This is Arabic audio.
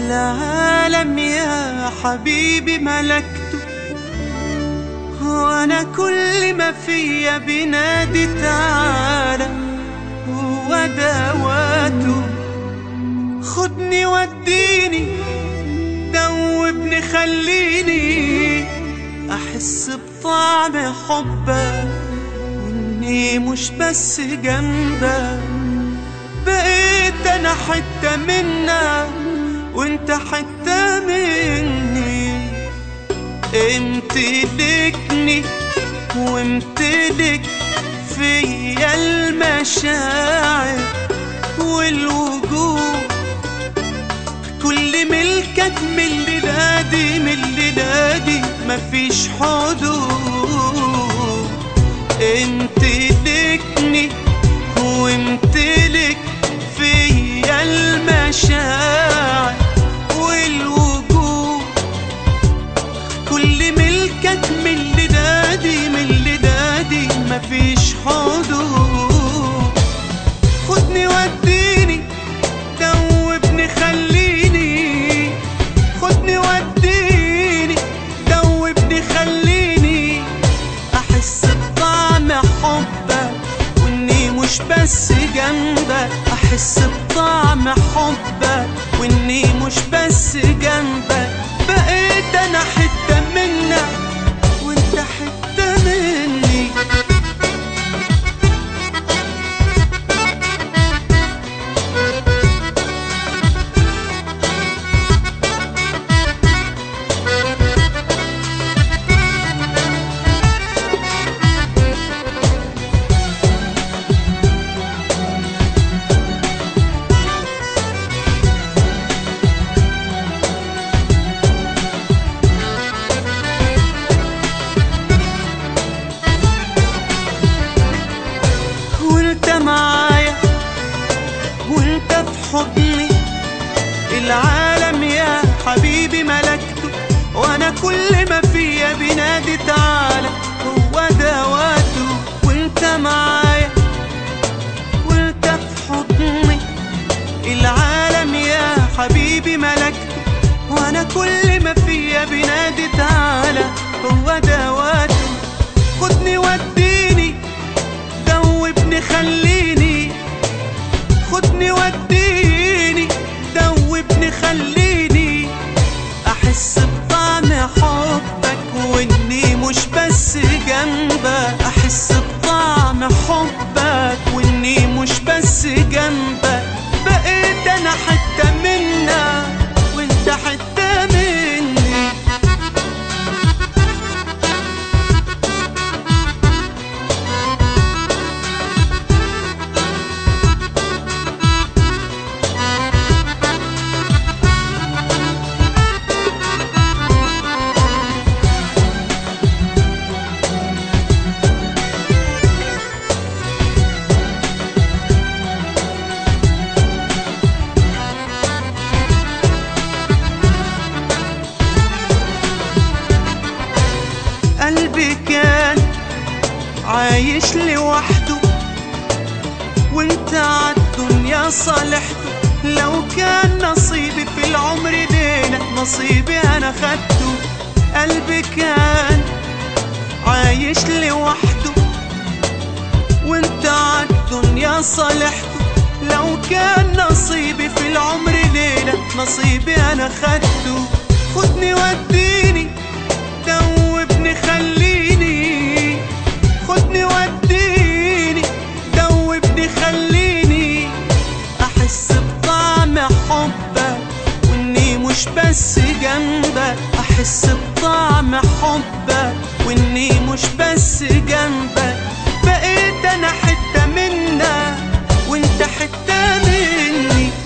العالم يا حبيبي ملكته، وانا كل ما فيا بينادي تعالى، هو دواته. خدني وديني دوبني خليني احس بطعم حبك، واني مش بس جنبك. بقيت انا حتة منك وانت حتة مني. امتلكني وامتلك فيا المشاعر والوجود، كل ملكك من الليلادي من الليلادي مفيش حدود. امتلكني وامتلك فيا المشاعر والوجود، كل ملكك من الليلادي من الليلادي مفيش حدود. خدني وديني دوبني خليني، خدني وديني دوبني خليني احس بطعم حبك، واني مش بس جنبك. احس بطعم حبك واني مش بس جنبك. بقيت انا حتة منك وانت حتة مني. معايا وانت في حضني، العالم يا حبيبي ملكته، وانا كل ما فيا بينادي تعالى، هو دواته. وانت معايا وانت في حضني، العالم يا حبيبي ملكته، وانا كل ما فيا بينادي تعالى، هو دواته. خدني وديني دوبني خليني، خدني وديني دوبني خليني احس بطعم حبك، واني مش بس جنبك. احس بطعم حبك واني مش بس جنبك. بقيت انا حتة منك وانت حتة مني. قلبي كان عايش لوحده، وانت عالدنيا صالحته. لو كان نصيبي في العمر ليلة، نصيبي انا خدته. قلبي كان عايش لوحده، وانت عالدنيا صالحته. لو كان نصيبي في العمر ليلة، نصيبي انا خدته. خدني وديني دوبني خليني، خدني وديني دوبني خليني احس بطعم حبك، واني مش بس جنبك. احس بطعم حبك واني مش بس جنبك. بقيت انا حتة منك وانت حتة مني.